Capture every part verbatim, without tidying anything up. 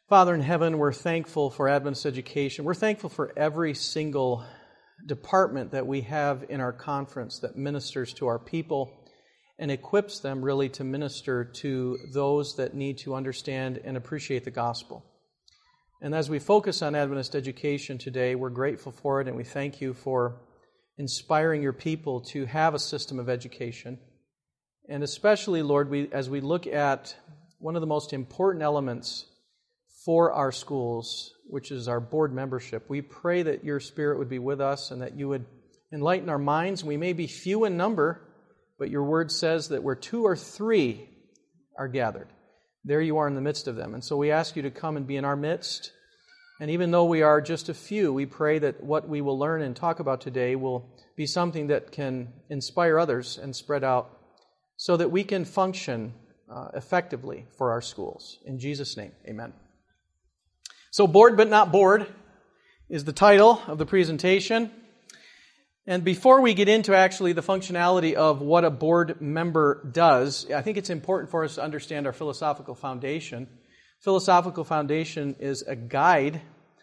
Father in heaven, we're thankful for Adventist education. We're thankful for every single department that we have in our conference that ministers to our people and equips them really to minister to those that need to understand and appreciate the gospel. And as we focus on Adventist education today, we're grateful for it, and we thank you for inspiring your people to have a system of education. And especially, Lord, we, as we look at one of the most important elements for our schools, which is our board membership, we pray that your Spirit would be with us and that you would enlighten our minds. We may be few in number, but your word says that where two or three are gathered, there you are in the midst of them. And so we ask you to come and be in our midst. And even though we are just a few, we pray that what we will learn and talk about today will be something that can inspire others and spread out so that we can function uh, effectively for our schools. In Jesus' name, amen. So, Bored but Not Bored is the title of the presentation. And before we get into actually the functionality of what a board member does, I think it's important for us to understand our philosophical foundation. Philosophical foundation is a guide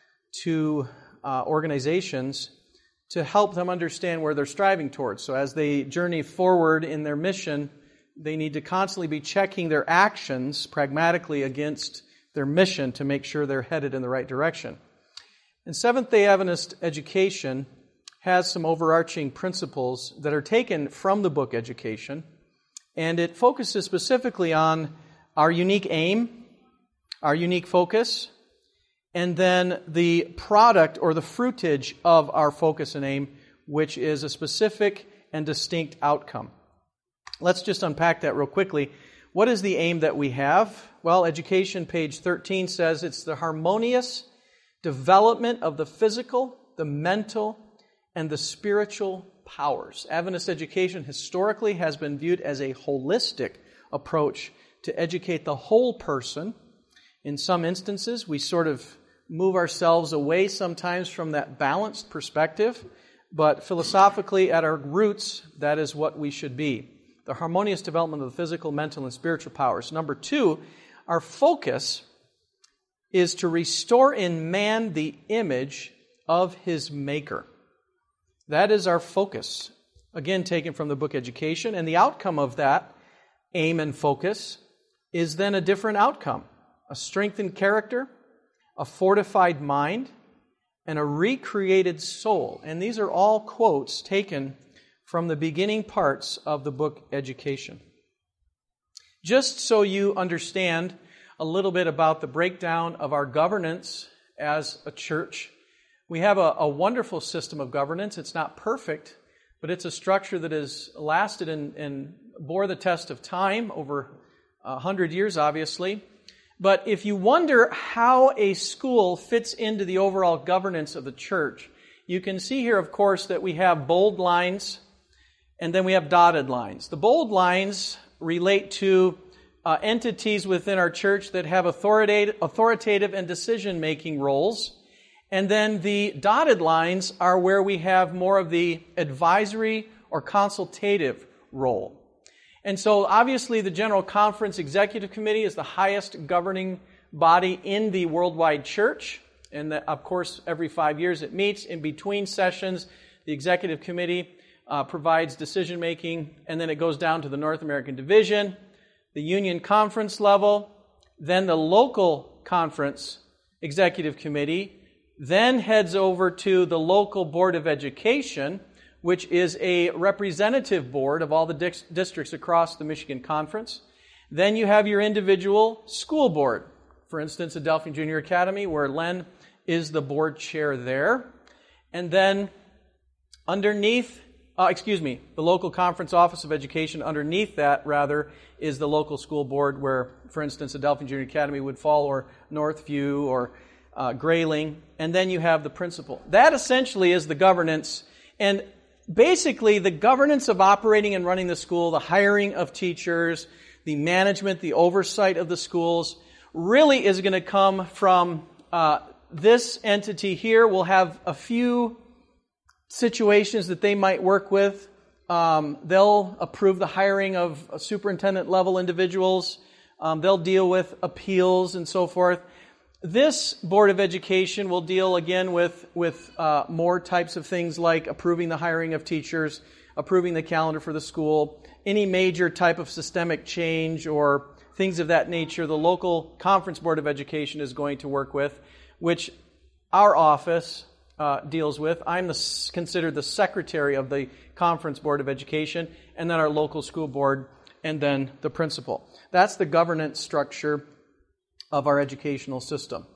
to uh, organizations to help them understand where they're striving towards. So as they journey forward in their mission, they need to constantly be checking their actions pragmatically against their mission to make sure they're headed in the right direction. And Seventh-day Adventist education has some overarching principles that are taken from the book Education, and it focuses specifically on our unique aim, our unique focus, and then the product or the fruitage of our focus and aim, which is a specific and distinct outcome. Let's just unpack that real quickly. What is the aim that we have? Well, Education, page thirteen, says it's the harmonious development of the physical, the mental, and the spiritual powers. Adventist education historically has been viewed as a holistic approach to educate the whole person. In some instances, we sort of move ourselves away sometimes from that balanced perspective, but philosophically at our roots, that is what we should be. The harmonious development of the physical, mental, and spiritual powers. Number two, our focus is to restore in man the image of his Maker. That is our focus. Again, taken from the book Education. And the outcome of that aim and focus is then a different outcome. A strengthened character, a fortified mind, and a recreated soul. And these are all quotes taken from the beginning parts of the book Education. Just so you understand a little bit about the breakdown of our governance as a church, we have a, a wonderful system of governance. It's not perfect, but it's a structure that has lasted and, and bore the test of time over a hundred years, obviously. But if you wonder how a school fits into the overall governance of the church, you can see here, of course, that we have bold lines and then we have dotted lines. The bold lines relate to uh, entities within our church that have authoritative, authoritative and decision-making roles. And then the dotted lines are where we have more of the advisory or consultative role. And so obviously the General Conference Executive Committee is the highest governing body in the worldwide church. And that, of course, every five years it meets. In between sessions, the Executive Committee uh, provides decision-making, and then it goes down to the North American Division, the Union Conference level, then the local conference Executive Committee, then heads over to the local Board of Education, which is a representative board of all the di- districts across the Michigan Conference. Then you have your individual school board. For instance, Adelphia Junior Academy, where Len is the board chair there. And then underneath, uh, excuse me, the local conference office of education, underneath that, rather, is the local school board where, for instance, Adelphia Junior Academy would fall, or Northview, or uh, Grayling. And then you have the principal. That essentially is the governance. And basically, the governance of operating and running the school, the hiring of teachers, the management, the oversight of the schools, really is going to come from uh, this entity here. We'll have a few situations that they might work with. Um, they'll approve the hiring of superintendent-level individuals. Um, they'll deal with appeals and so forth. This Board of Education will deal again with, with uh, more types of things like approving the hiring of teachers, approving the calendar for the school, any major type of systemic change or things of that nature the local Conference Board of Education is going to work with, which our office uh, deals with. I'm the, considered the secretary of the Conference Board of Education, and then our local school board, and then the principal. That's the governance structure of our educational system.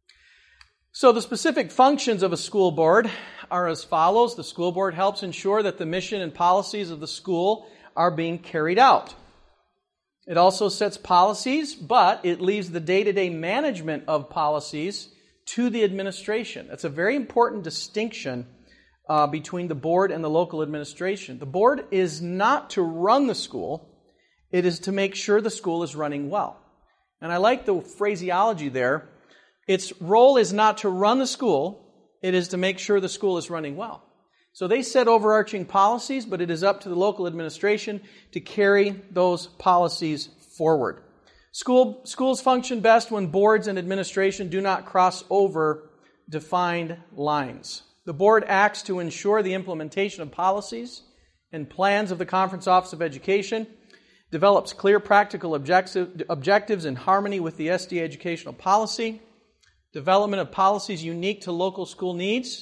So the specific functions of a school board are as follows. The school board helps ensure that the mission and policies of the school are being carried out. It also sets policies, but it leaves the day-to-day management of policies to the administration. That's a very important distinction uh, between the board and the local administration. The board is not to run the school. It is to make sure the school is running well. And I like the phraseology there. Its role is not to run the school. It is to make sure the school is running well. So they set overarching policies, but it is up to the local administration to carry those policies forward. School, schools function best when boards and administration do not cross over defined lines. The board acts to ensure the implementation of policies and plans of the Conference Office of Education, develops clear practical objective, objectives in harmony with the S D A educational policy, development of policies unique to local school needs,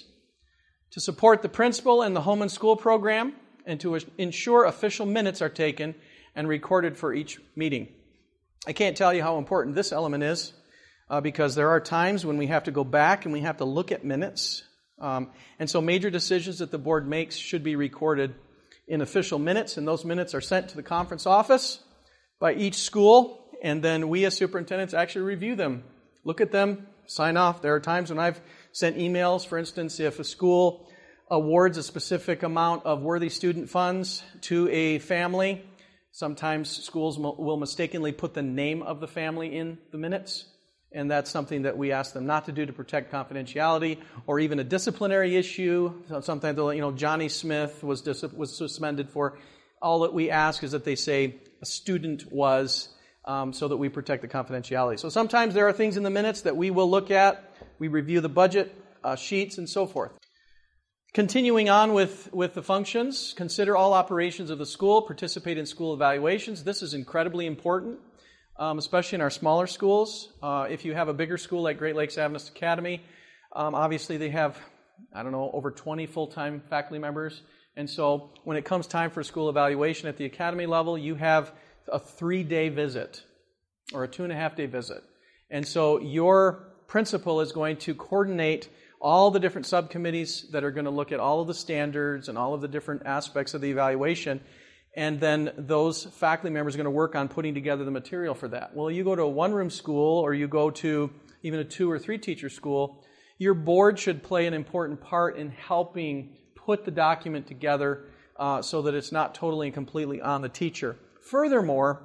to support the principal and the home and school program, and to ensure official minutes are taken and recorded for each meeting. I can't tell you how important this element is uh, because there are times when we have to go back and we have to look at minutes. Um, and so major decisions that the board makes should be recorded in official minutes, and those minutes are sent to the conference office by each school, and then we as superintendents actually review them, look at them, sign off. There are times when I've sent emails, for instance, if a school awards a specific amount of worthy student funds to a family, sometimes schools will mistakenly put the name of the family in the minutes, and that's something that we ask them not to do to protect confidentiality, or even a disciplinary issue. Sometimes, they'll, you know, Johnny Smith was dis- was suspended for. All that we ask is that they say a student was, um, so that we protect the confidentiality. So sometimes there are things in the minutes that we will look at. We review the budget uh, sheets and so forth. Continuing on with, with the functions, consider all operations of the school, participate in school evaluations. This is incredibly important. Um, especially in our smaller schools. Uh, if you have a bigger school like Great Lakes Adventist Academy, um, obviously they have, I don't know, over twenty full-time faculty members. And so when it comes time for school evaluation at the academy level, you have a three-day visit or a two-and-a-half-day visit. And so your principal is going to coordinate all the different subcommittees that are going to look at all of the standards and all of the different aspects of the evaluation. And then those faculty members are going to work on putting together the material for that. Well, you go to a one-room school or you go to even a two- or three-teacher school, your board should play an important part in helping put the document together uh, so that it's not totally and completely on the teacher. Furthermore,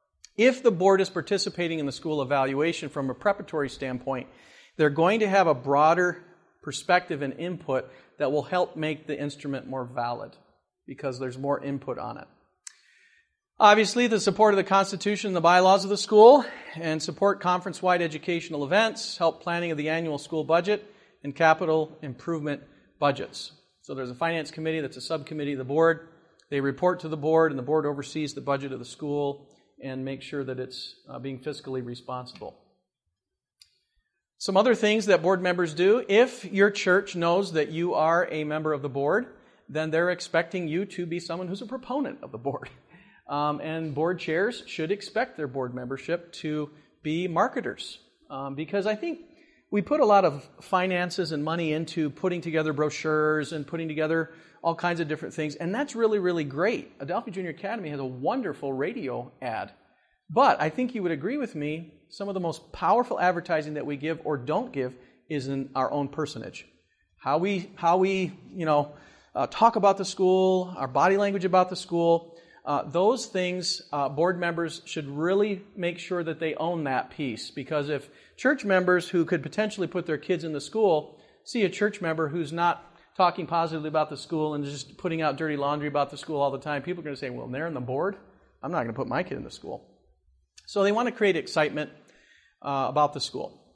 if the board is participating in the school evaluation from a preparatory standpoint, they're going to have a broader perspective and input that will help make the instrument more valid because there's more input on it. Obviously, the support of the Constitution and the bylaws of the school, and support conference-wide educational events, help planning of the annual school budget, and capital improvement budgets. So there's a finance committee that's a subcommittee of the board. They report to the board, and the board oversees the budget of the school and makes sure that it's uh, being fiscally responsible. Some other things that board members do. If your church knows that you are a member of the board, then they're expecting you to be someone who's a proponent of the board. Um, and board chairs should expect their board membership to be marketers. Um, because I think we put a lot of finances and money into putting together brochures and putting together all kinds of different things. And that's really, really great. Adelphia Junior Academy has a wonderful radio ad. But I think you would agree with me, some of the most powerful advertising that we give or don't give is in our own personage. How we, how we, you know, uh, talk about the school, our body language about the school. Uh, those things, uh, board members should really make sure that they own that piece. Because if church members who could potentially put their kids in the school see a church member who's not talking positively about the school and just putting out dirty laundry about the school all the time, people are going to say, well, they're on the board. I'm not going to put my kid in the school. So they want to create excitement uh, about the school.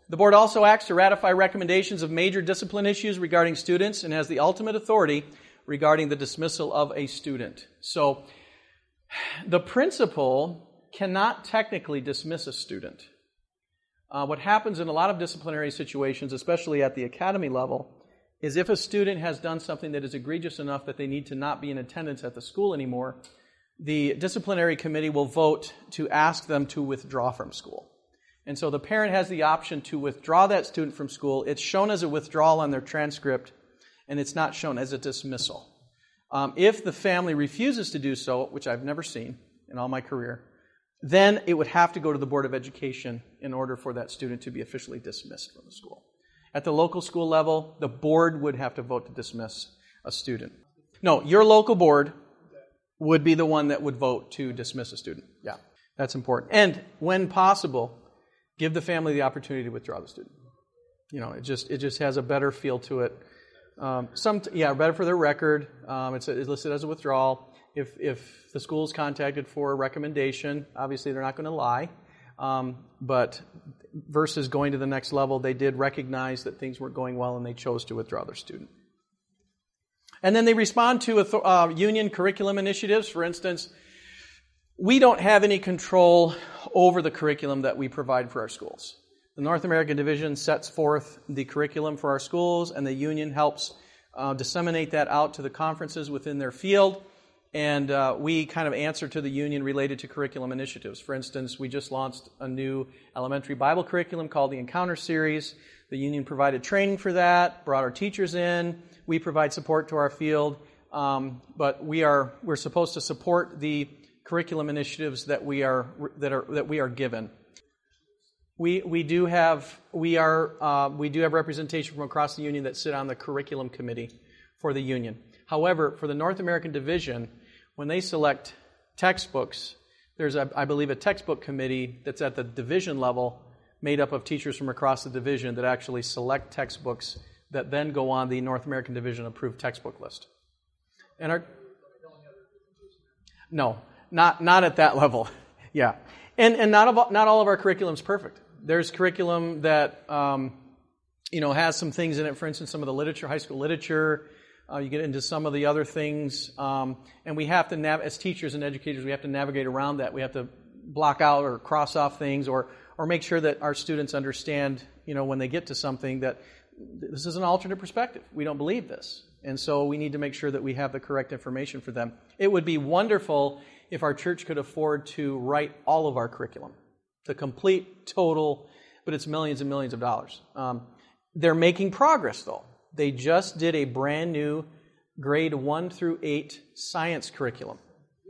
The board also acts to ratify recommendations of major discipline issues regarding students and has the ultimate authority regarding the dismissal of a student. So, the principal cannot technically dismiss a student. Uh, what happens in a lot of disciplinary situations, especially at the academy level, is if a student has done something that is egregious enough that they need to not be in attendance at the school anymore, the disciplinary committee will vote to ask them to withdraw from school. And so the parent has the option to withdraw that student from school. It's shown as a withdrawal on their transcript, and it's not shown as a dismissal. Um, if the family refuses to do so, which I've never seen in all my career, then it would have to go to the Board of Education in order for that student to be officially dismissed from the school. At the local school level, the board would have to vote to dismiss a student. No, your local board would be the one that would vote to dismiss a student. Yeah, that's important. And when possible, give the family the opportunity to withdraw the student. You know, it just it just has a better feel to it. Um, some yeah, better for their record. Um, it's, it's listed as a withdrawal. If if the school is contacted for a recommendation, obviously they're not going to lie. Um, but versus going to the next level, they did recognize that things weren't going well and they chose to withdraw their student. And then they respond to uh, union curriculum initiatives. For instance, we don't have any control over the curriculum that we provide for our schools. The North American Division sets forth the curriculum for our schools, and the union helps uh, disseminate that out to the conferences within their field. And uh, we kind of answer to the union related to curriculum initiatives. For instance, we just launched a new elementary Bible curriculum called the Encounter Series. The union provided training for that, brought our teachers in. We provide support to our field, um, but we are we're supposed to support the curriculum initiatives that we are that are that we are given. We we do have we are uh, we do have representation from across the union that sit on the curriculum committee for the union. However, for the North American Division, when they select textbooks, there's, a, I believe, a textbook committee that's at the division level made up of teachers from across the division that actually select textbooks that then go on the North American Division approved textbook list. And our, no, not not at that level. Yeah. And and not of, not all of our curriculum is perfect. There's curriculum that um, you know has some things in it, for instance, some of the literature, high school literature. Uh, you get into some of the other things, um, and we have to, nav- as teachers and educators, we have to navigate around that. We have to block out or cross off things, or or make sure that our students understand, you know, when they get to something that this is an alternate perspective. We don't believe this, and so we need to make sure that we have the correct information for them. It would be wonderful if our church could afford to write all of our curriculum, the complete total, but it's millions and millions of dollars. Um, they're making progress, though. They just did a brand new grade one through eight science curriculum,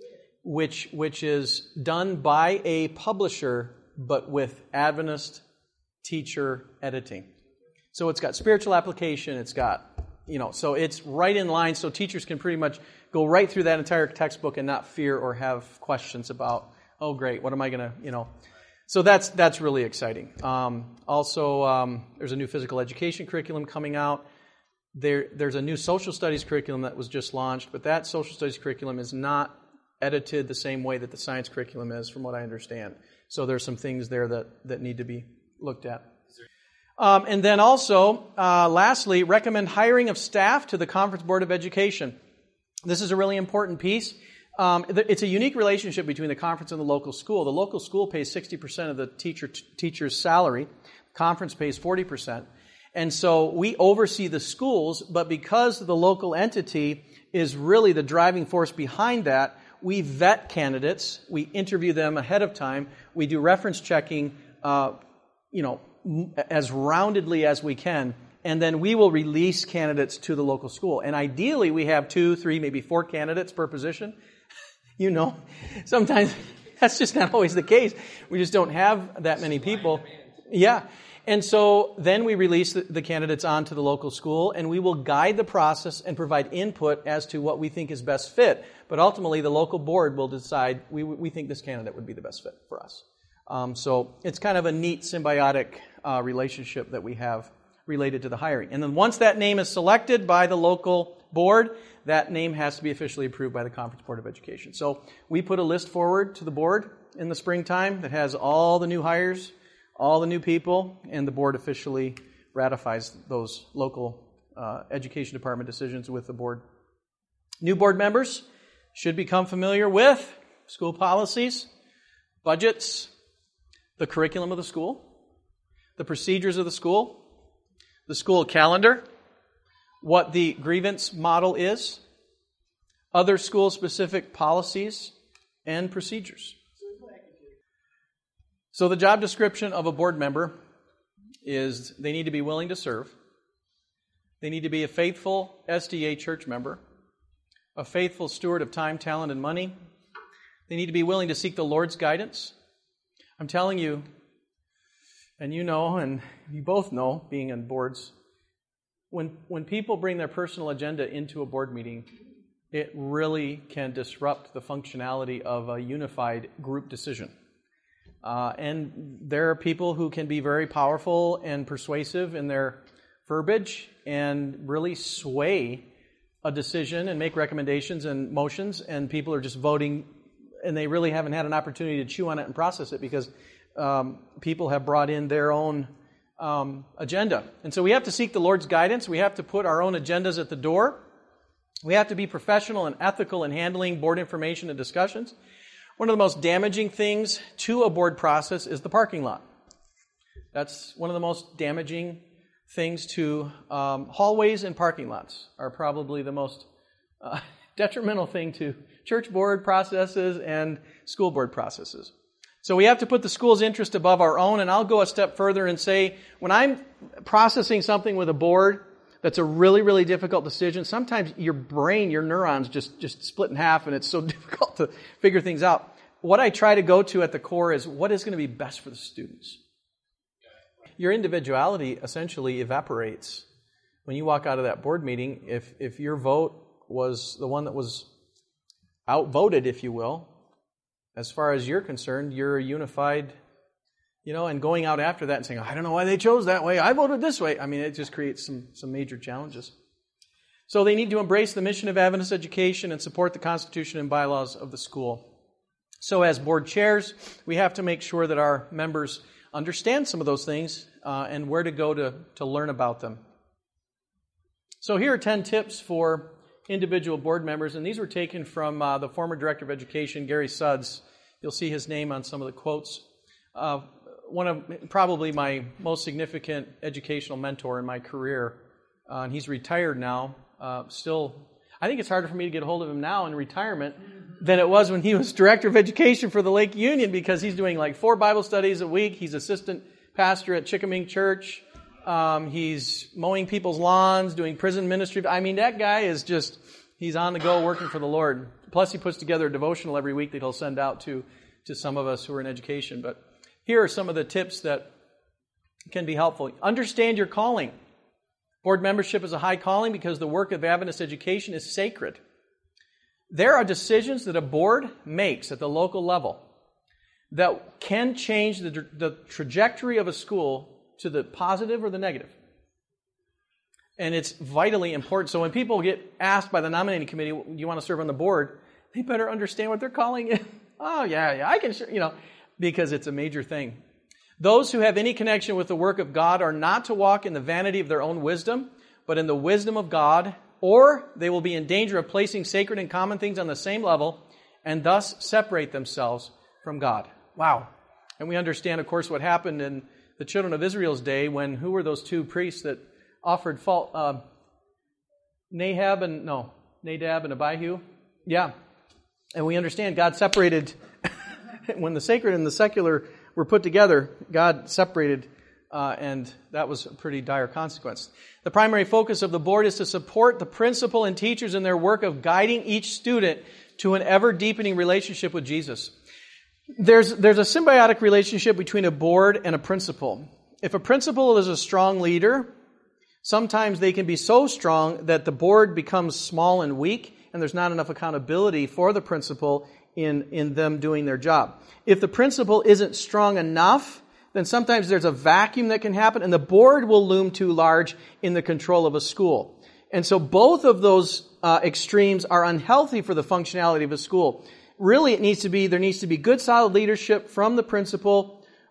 which which is done by a publisher, but with Adventist teacher editing. So it's got spiritual application, it's got, you know, so it's right in line, so teachers can pretty much go right through that entire textbook and not fear or have questions about, oh great, what am I going to, you know. So that's that's really exciting. Um, also, um, there's a new physical education curriculum coming out. There, there's a new social studies curriculum that was just launched, but that social studies curriculum is not edited the same way that the science curriculum is, from what I understand. So there's some things there that, that need to be looked at. Um, and then also, uh, lastly, recommend hiring of staff to the Conference Board of Education. This is a really important piece. Um, it's a unique relationship between the conference and the local school. The local school pays sixty percent of the teacher teacher's salary. The conference pays forty percent. And so we oversee the schools, but because the local entity is really the driving force behind that, we vet candidates, we interview them ahead of time, we do reference checking, uh, you know, as roundedly as we can, and then we will release candidates to the local school. And ideally, we have two, three, maybe four candidates per position. You know, sometimes that's just not always the case. We just don't have that many people. Yeah. And so then we release the, the candidates onto the local school, and we will guide the process and provide input as to what we think is best fit. But ultimately, the local board will decide, we we think this candidate would be the best fit for us. Um, so it's kind of a neat symbiotic uh, relationship that we have related to the hiring. And then once that name is selected by the local board, that name has to be officially approved by the Conference Board of Education. So we put a list forward to the board in the springtime that has all the new hires, all the new people, and the board officially ratifies those local uh, education department decisions with the board. New board members should become familiar with school policies, budgets, the curriculum of the school, the procedures of the school, the school calendar, what the grievance model is, other school-specific policies and procedures. So the job description of a board member is they need to be willing to serve. They need to be a faithful S D A church member, a faithful steward of time, talent, and money. They need to be willing to seek the Lord's guidance. I'm telling you, and you know, and you both know, being on boards, when when people bring their personal agenda into a board meeting, it really can disrupt the functionality of a unified group decision. Uh, and there are people who can be very powerful and persuasive in their verbiage and really sway a decision and make recommendations and motions, and people are just voting, and they really haven't had an opportunity to chew on it and process it because um, people have brought in their own um, agenda. And so we have to seek the Lord's guidance. We have to put our own agendas at the door. We have to be professional and ethical in handling board information and discussions. One of the most damaging things to a board process is the parking lot. That's one of the most damaging things to um, hallways and parking lots are probably the most uh, detrimental thing to church board processes and school board processes. So we have to put the school's interest above our own, and I'll go a step further and say, when I'm processing something with a board that's a really, really difficult decision, sometimes your brain, your neurons just, just split in half, and it's so difficult to figure things out. What I try to go to at the core is what is going to be best for the students. Your individuality essentially evaporates when you walk out of that board meeting. If if your vote was the one that was outvoted, if you will, as far as you're concerned, you're unified, you know, and going out after that and saying, I don't know why they chose that way, I voted this way. I mean, it just creates some, some major challenges. So they need to embrace the mission of Adventist education and support the Constitution and bylaws of the school. So as board chairs, we have to make sure that our members understand some of those things uh, and where to go to, to learn about them. So here are ten tips for individual board members, and these were taken from uh, the former Director of Education, Gary Sudds. You'll see his name on some of the quotes. Uh, one of probably my most significant educational mentor in my career, uh, and he's retired now. Uh, still, I think it's harder for me to get a hold of him now in retirement than it was when he was Director of Education for the Lake Union, because he's doing like four Bible studies a week. He's assistant pastor at Chickaming Church. Um, he's mowing people's lawns, doing prison ministry. I mean, that guy is just, he's on the go working for the Lord. Plus, he puts together a devotional every week that he'll send out to, to some of us who are in education. But here are some of the tips that can be helpful. Understand your calling. Board membership is a high calling because the work of Adventist education is sacred. There are decisions that a board makes at the local level that can change the, the trajectory of a school to the positive or the negative. And it's vitally important. So when people get asked by the nominating committee, do you want to serve on the board? They better understand what they're calling it. Oh, yeah, yeah, I can, you know, because it's a major thing. Those who have any connection with the work of God are not to walk in the vanity of their own wisdom, but in the wisdom of God, or they will be in danger of placing sacred and common things on the same level and thus separate themselves from God. Wow. And we understand, of course, what happened in the children of Israel's day when, who were those two priests that offered fault? Uh, Nahab and, no, Nadab and Abihu? Yeah. And we understand God separated, when the sacred and the secular were put together, God separated, uh, and that was a pretty dire consequence. The primary focus of the board is to support the principal and teachers in their work of guiding each student to an ever-deepening relationship with Jesus. There's, there's a symbiotic relationship between a board and a principal. If a principal is a strong leader, sometimes they can be so strong that the board becomes small and weak, and there's not enough accountability for the principal in, in them doing their job. If the principal isn't strong enough, then sometimes there's a vacuum that can happen, and the board will loom too large in the control of a school. And so both of those uh, extremes are unhealthy for the functionality of a school. Really, it needs to be, there needs to be good, solid leadership from the principal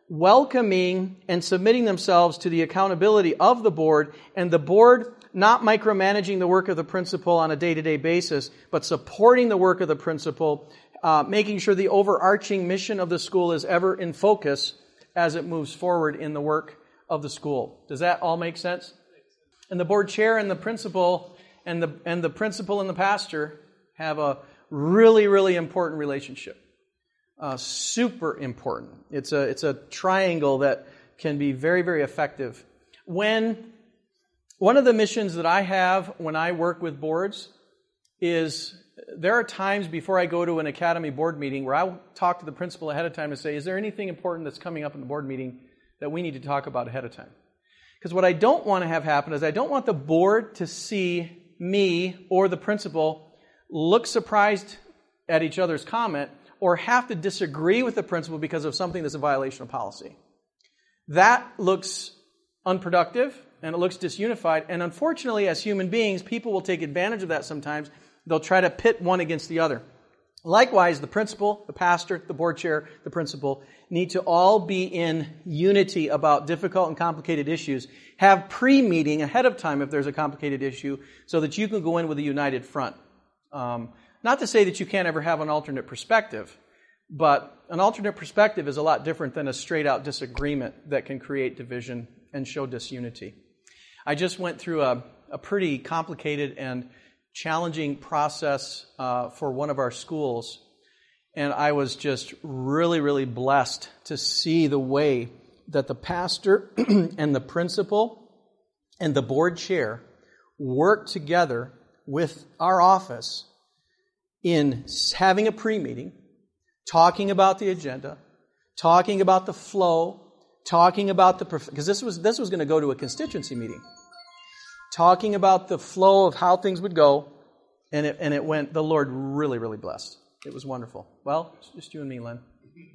welcoming and submitting themselves to the accountability of the board, and the board not micromanaging the work of the principal on a day-to-day basis, but supporting the work of the principal, uh, making sure the overarching mission of the school is ever in focus as it moves forward in the work of the school. Does that all make sense? And the board chair and the principal and the and the principal and the pastor have a really, really important relationship. Uh, super important. It's a it's a triangle that can be very, very effective. When one of the missions that I have when I work with boards is there are times before I go to an academy board meeting where I talk to the principal ahead of time and say, is there anything important that's coming up in the board meeting that we need to talk about ahead of time? Because what I don't want to have happen is I don't want the board to see me or the principal look surprised at each other's comment or have to disagree with the principal because of something that's a violation of policy. That looks unproductive and it looks disunified. And unfortunately, as human beings, people will take advantage of that sometimes. They'll try to pit one against the other. Likewise, the principal, the pastor, the board chair, the principal need to all be in unity about difficult and complicated issues. Have pre-meeting ahead of time if there's a complicated issue so that you can go in with a united front. Um, not to say that you can't ever have an alternate perspective, but an alternate perspective is a lot different than a straight-out disagreement that can create division and show disunity. I just went through a, a pretty complicated and challenging process uh, for one of our schools, and I was just really, really blessed to see the way that the pastor and the principal and the board chair worked together with our office in having a pre-meeting, talking about the agenda, talking about the flow, talking about the because this was this was going to go to a constituency meeting. Talking about the flow of how things would go, and it and it went, the Lord really, really blessed. It was wonderful. Well, it's just you and me, Len.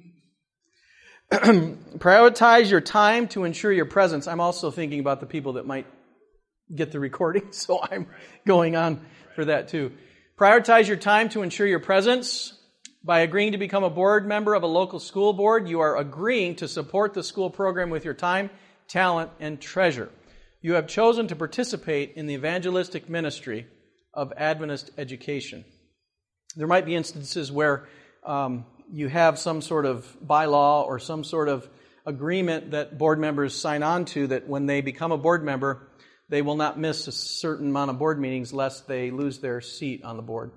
Prioritize your time to ensure your presence. I'm also thinking about the people that might get the recording, so I'm going on for that too. Prioritize your time to ensure your presence. By agreeing to become a board member of a local school board, you are agreeing to support the school program with your time, talent, and treasure. You have chosen to participate in the evangelistic ministry of Adventist education. There might be instances where um, you have some sort of bylaw or some sort of agreement that board members sign on to that when they become a board member, they will not miss a certain amount of board meetings lest they lose their seat on the board.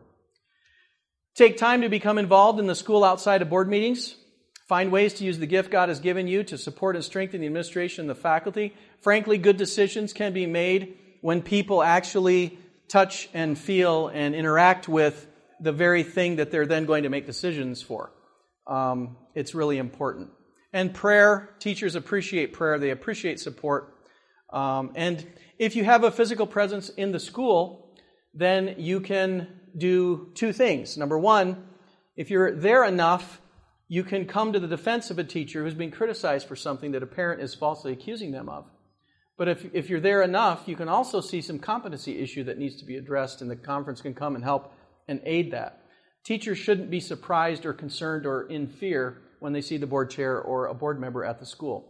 Take time to become involved in the school outside of board meetings. Find ways to use the gift God has given you to support and strengthen the administration and the faculty. Frankly, good decisions can be made when people actually touch and feel and interact with the very thing that they're then going to make decisions for. Um, it's really important. And prayer, teachers appreciate prayer. They appreciate support. Um, and if you have a physical presence in the school, then you can do two things. Number one, if you're there enough, you can come to the defense of a teacher who's been criticized for something that a parent is falsely accusing them of. But if, if you're there enough, you can also see some competency issue that needs to be addressed, and the conference can come and help and aid that. Teachers shouldn't be surprised or concerned or in fear when they see the board chair or a board member at the school.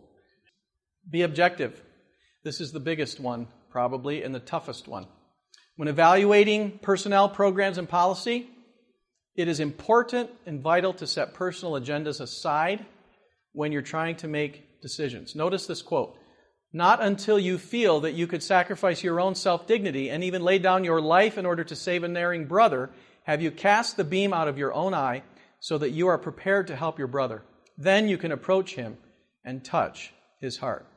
Be objective. This is the biggest one, probably, and the toughest one. When evaluating personnel, programs, and policy, it is important and vital to set personal agendas aside when you're trying to make decisions. Notice this quote. Not until you feel that you could sacrifice your own self-dignity and even lay down your life in order to save an erring brother have you cast the beam out of your own eye so that you are prepared to help your brother. Then you can approach him and touch his heart.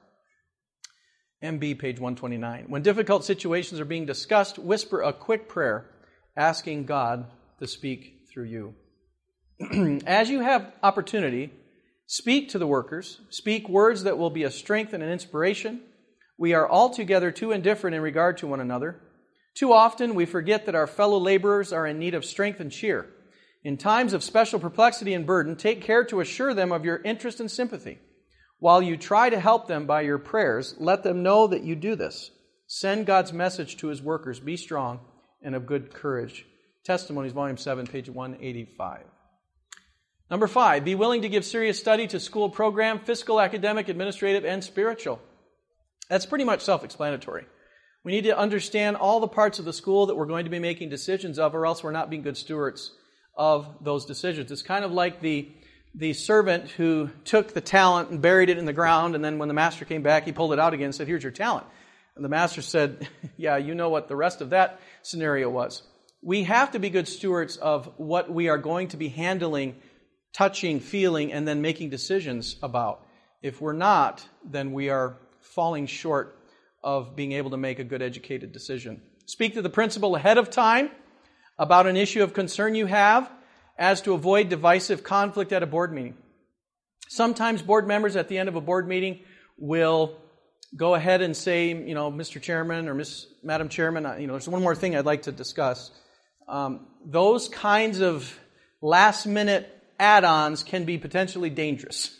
M B, page one twenty-nine. When difficult situations are being discussed, whisper a quick prayer asking God to speak through you. As you have opportunity, speak to the workers. Speak words that will be a strength and an inspiration. We are altogether too indifferent in regard to one another. Too often we forget that our fellow laborers are in need of strength and cheer. In times of special perplexity and burden, take care to assure them of your interest and sympathy. While you try to help them by your prayers, let them know that you do this. Send God's message to His workers. Be strong and of good courage. Testimonies, Volume seven, page one eighty-five. Number five, be willing to give serious study to school program, fiscal, academic, administrative, and spiritual. That's pretty much self-explanatory. We need to understand all the parts of the school that we're going to be making decisions of, or else we're not being good stewards of those decisions. It's kind of like the, the servant who took the talent and buried it in the ground, and then when the master came back, he pulled it out again and said, "Here's your talent." And the master said, "Yeah, you know what the rest of that scenario was." We have to be good stewards of what we are going to be handling, touching, feeling, and then making decisions about. If we're not, then we are falling short of being able to make a good educated decision. Speak to the principal ahead of time about an issue of concern you have, as to avoid divisive conflict at a board meeting. Sometimes board members at the end of a board meeting will go ahead and say, you know, "Mister Chairman" or "Miss Madam Chairman, you know, there's one more thing I'd like to discuss." Um, those kinds of last-minute add-ons can be potentially dangerous.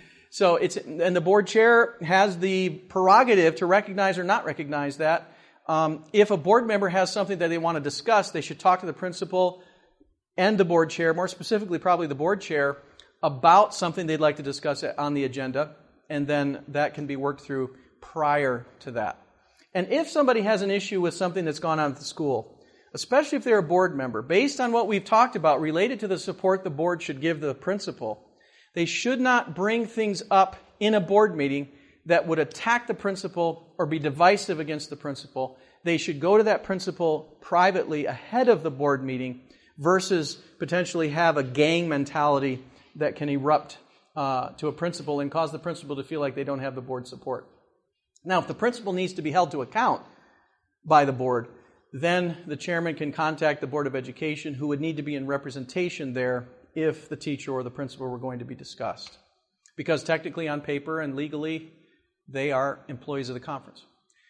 So it's, and the board chair has the prerogative to recognize or not recognize that. Um, if a board member has something that they want to discuss, they should talk to the principal and the board chair, more specifically probably the board chair, about something they'd like to discuss on the agenda, and then that can be worked through prior to that. And if somebody has an issue with something that's gone on at the school, especially if they're a board member, based on what we've talked about related to the support the board should give the principal, they should not bring things up in a board meeting that would attack the principal or be divisive against the principal. They should go to that principal privately ahead of the board meeting versus potentially have a gang mentality that can erupt uh, to a principal and cause the principal to feel like they don't have the board support. Now, if the principal needs to be held to account by the board, then the chairman can contact the Board of Education, who would need to be in representation there if the teacher or the principal were going to be discussed. Because technically on paper and legally, they are employees of the conference.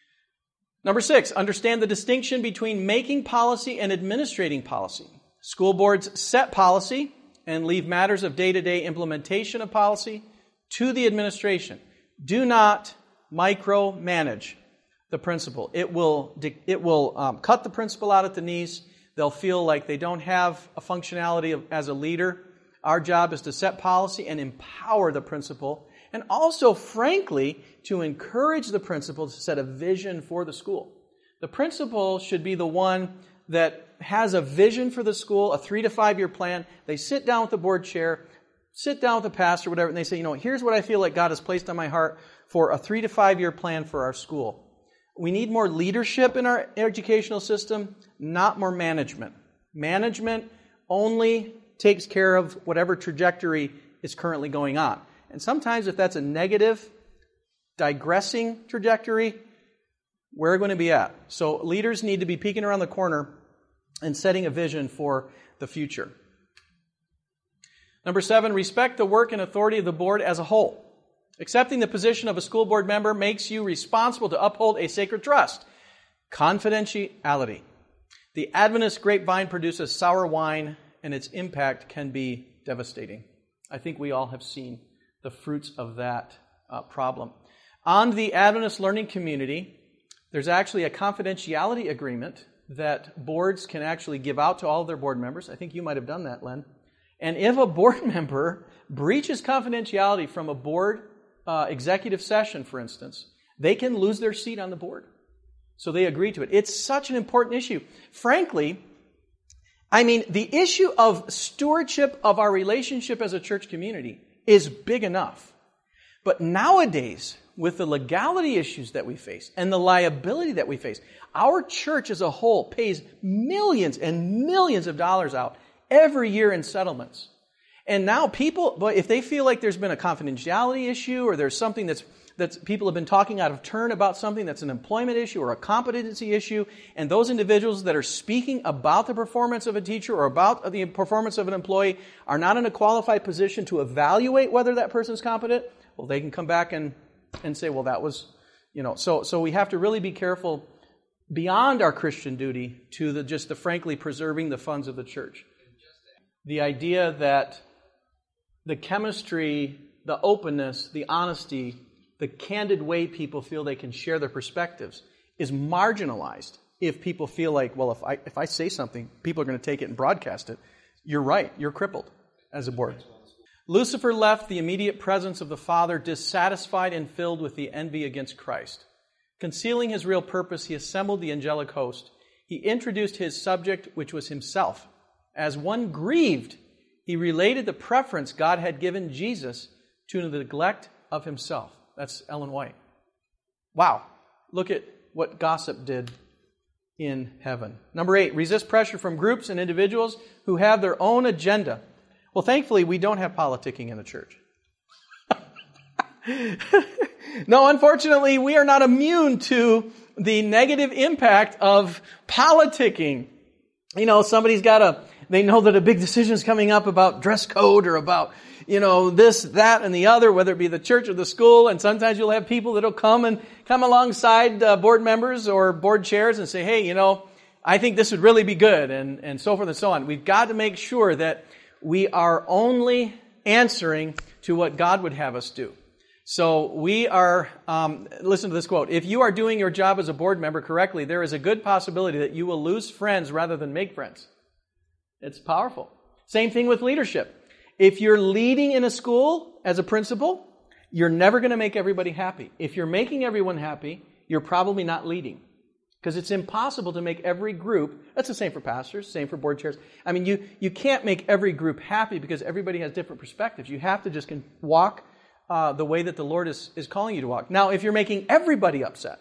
Number six, understand the distinction between making policy and administrating policy. School boards set policy and leave matters of day-to-day implementation of policy to the administration. Do not micromanage the principal. It will, it will um, cut the principal out at the knees. They'll feel like they don't have a functionality of, as a leader. Our job is to set policy and empower the principal, and also, frankly, to encourage the principal to set a vision for the school. The principal should be the one that has a vision for the school, a three to five year plan. They sit down with the board chair, sit down with the pastor, whatever, and they say, you know, here's what I feel like God has placed on my heart for a three to five year plan for our school. We need more leadership in our educational system, not more management. Management only takes care of whatever trajectory is currently going on. And sometimes if that's a negative, digressing trajectory, where are we going to be at? So leaders need to be peeking around the corner and setting a vision for the future. Number seven, respect the work and authority of the board as a whole. Accepting the position of a school board member makes you responsible to uphold a sacred trust. Confidentiality. The Adventist grapevine produces sour wine, and its impact can be devastating. I think we all have seen the fruits of that uh, problem. On the Adventist learning community, there's actually a confidentiality agreement that boards can actually give out to all of their board members. I think you might have done that, Len. And if a board member breaches confidentiality from a board uh, executive session, for instance, they can lose their seat on the board. So they agree to it. It's such an important issue. Frankly, I mean, the issue of stewardship of our relationship as a church community is big enough. But nowadays, with the legality issues that we face and the liability that we face, our church as a whole pays millions and millions of dollars out every year in settlements. And now people, but if they feel like there's been a confidentiality issue or there's something that's that's people have been talking out of turn about something that's an employment issue or a competency issue, and those individuals that are speaking about the performance of a teacher or about the performance of an employee are not in a qualified position to evaluate whether that person is competent, well, they can come back and, and say, well, that was, you know, so so we have to really be careful beyond our Christian duty to the just the frankly preserving the funds of the church. The idea that the chemistry, the openness, the honesty, the candid way people feel they can share their perspectives is marginalized if people feel like, well, if I if I say something, people are going to take it and broadcast it. You're right. You're crippled as a board. Lucifer left the immediate presence of the Father dissatisfied and filled with the envy against Christ. Concealing his real purpose, he assembled the angelic host. He introduced his subject, which was himself. As one grieved, he related the preference God had given Jesus to the neglect of himself. That's Ellen White. Wow. Look at what gossip did in heaven. Number eight, resist pressure from groups and individuals who have their own agenda. Well, thankfully, we don't have politicking in the church. No, unfortunately, we are not immune to the negative impact of politicking. You know, somebody's got a, they know that a big decision is coming up about dress code or about, you know, this, that, and the other, whether it be the church or the school. And sometimes you'll have people that'll come and come alongside uh, board members or board chairs and say, hey, you know, I think this would really be good, and, and so forth and so on. We've got to make sure that we are only answering to what God would have us do. So we are, um, listen to this quote, if you are doing your job as a board member correctly, there is a good possibility that you will lose friends rather than make friends. It's powerful. Same thing with leadership. If you're leading in a school as a principal, you're never going to make everybody happy. If you're making everyone happy, you're probably not leading. Because it's impossible to make every group, that's the same for pastors, same for board chairs. I mean, you, you can't make every group happy because everybody has different perspectives. You have to just can walk uh, the way that the Lord is, is calling you to walk. Now, if you're making everybody upset,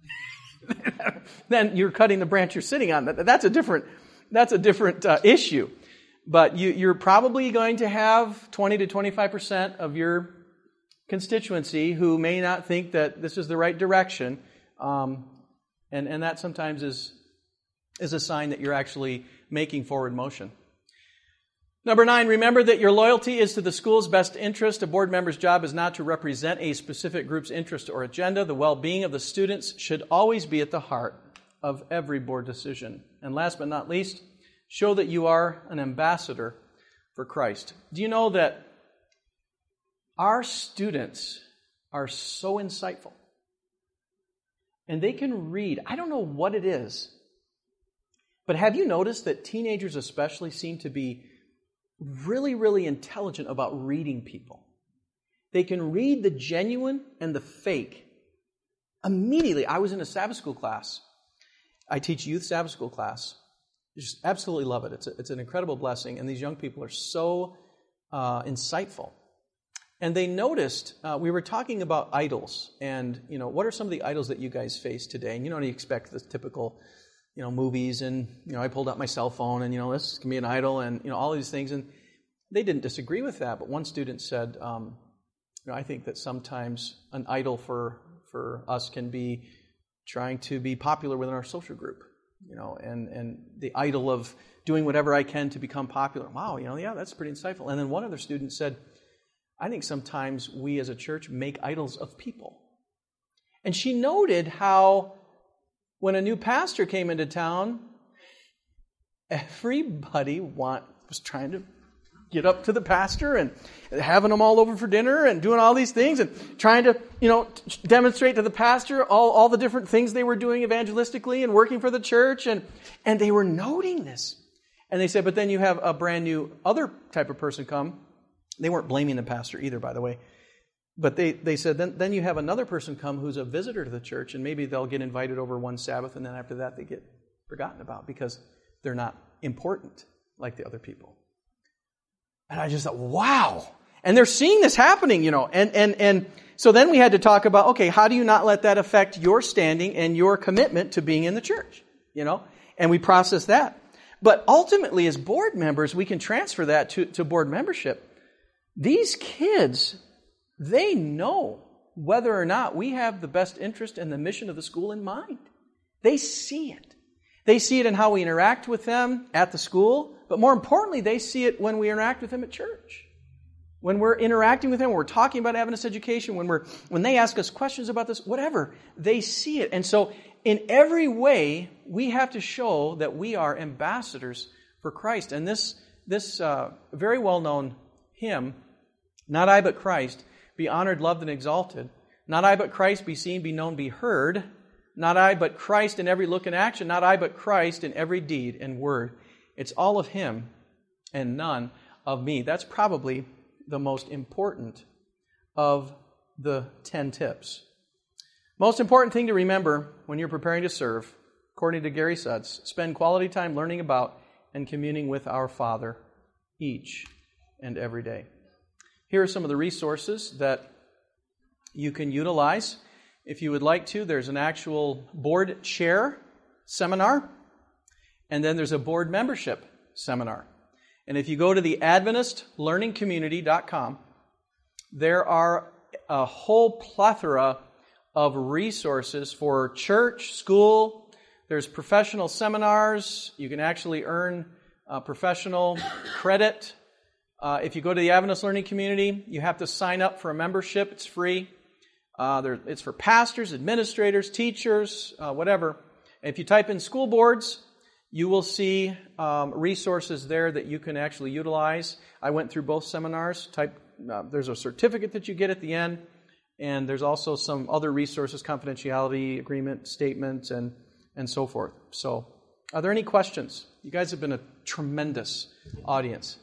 then you're cutting the branch you're sitting on. That, that's a different, that's a different uh, issue. But you, you're probably going to have twenty to twenty-five percent of your constituency who may not think that this is the right direction. Um, And, and that sometimes is, is a sign that you're actually making forward motion. Number nine, remember that your loyalty is to the school's best interest. A board member's job is not to represent a specific group's interest or agenda. The well-being of the students should always be at the heart of every board decision. And last but not least, show that you are an ambassador for Christ. Do you know that our students are so insightful? And they can read. I don't know what it is. But have you noticed that teenagers especially seem to be really, really intelligent about reading people? They can read the genuine and the fake immediately. I was in a Sabbath school class. I teach youth Sabbath school class. I just absolutely love it. It's, a, it's an incredible blessing. And these young people are so uh, insightful. And they noticed, uh, we were talking about idols, and, you know, what are some of the idols that you guys face today? And you don't expect the typical, you know, movies, and, you know, I pulled out my cell phone, and, you know, this can be an idol, and, you know, all these things, and they didn't disagree with that, but one student said, um, you know, I think that sometimes an idol for, for us can be trying to be popular within our social group, you know, and, and the idol of doing whatever I can to become popular. Wow, you know, yeah, that's pretty insightful. And then one other student said, I think sometimes we as a church make idols of people. And she noted how when a new pastor came into town, everybody want, was trying to get up to the pastor and having them all over for dinner and doing all these things and trying to, you know, demonstrate to the pastor all, all the different things they were doing evangelistically and working for the church. And, and they were noting this. And they said, but then you have a brand new other type of person come. They weren't blaming the pastor either, by the way. But they, they said, then, then you have another person come who's a visitor to the church, and maybe they'll get invited over one Sabbath, and then after that they get forgotten about because they're not important like the other people. And I just thought, wow. And they're seeing this happening, you know. And, and, and so then we had to talk about, okay, how do you not let that affect your standing and your commitment to being in the church, you know? And we processed that. But ultimately, as board members, we can transfer that to, to board membership. These kids, they know whether or not we have the best interest and the mission of the school in mind. They see it. They see it in how we interact with them at the school, but more importantly, they see it when we interact with them at church. When we're interacting with them, when we're talking about Adventist education, when we're when they ask us questions about this, whatever, they see it. And so in every way, we have to show that we are ambassadors for Christ. And this, this uh, very well-known hymn, Not I but Christ, be honored, loved, and exalted. Not I but Christ, be seen, be known, be heard. Not I but Christ in every look and action. Not I but Christ in every deed and word. It's all of Him and none of me. That's probably the most important of the ten tips. Most important thing to remember when you're preparing to serve, according to Gary Sutz, spend quality time learning about and communing with our Father each and every day. Here are some of the resources that you can utilize. If you would like to, there's an actual board chair seminar, and then there's a board membership seminar. And if you go to the Adventist Learning Community dot com, there are a whole plethora of resources for church, school. There's professional seminars. You can actually earn uh, professional credit. Uh, if you go to the Adventist Learning Community, you have to sign up for a membership. It's free. Uh, there, it's for pastors, administrators, teachers, uh, whatever. And if you type in school boards, you will see um, resources there that you can actually utilize. I went through both seminars. Type. Uh, there's a certificate that you get at the end, and there's also some other resources, confidentiality agreement, statements, and, and so forth. So, are there any questions? You guys have been a tremendous audience.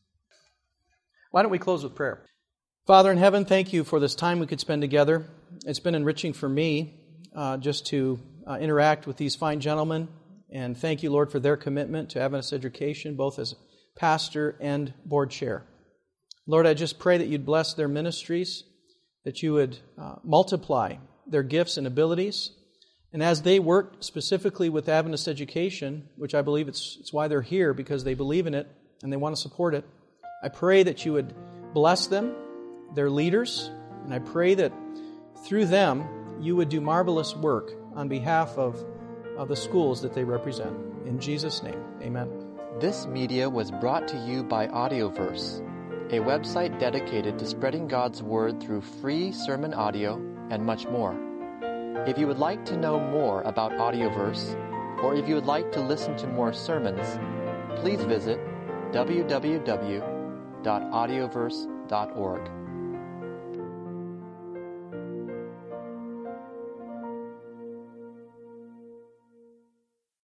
Why don't we close with prayer? Father in heaven, thank you for this time we could spend together. It's been enriching for me uh, just to uh, interact with these fine gentlemen, and thank you, Lord, for their commitment to Adventist education, both as pastor and board chair. Lord, I just pray that you'd bless their ministries, that you would uh, multiply their gifts and abilities. And as they work specifically with Adventist education, which I believe it's, it's why they're here, because they believe in it and they want to support it, I pray that you would bless them, their leaders, and I pray that through them you would do marvelous work on behalf of, of the schools that they represent. In Jesus' name, amen. This media was brought to you by Audioverse, a website dedicated to spreading God's Word through free sermon audio and much more. If you would like to know more about Audioverse, or if you would like to listen to more sermons, please visit w w w dot audioverse dot org.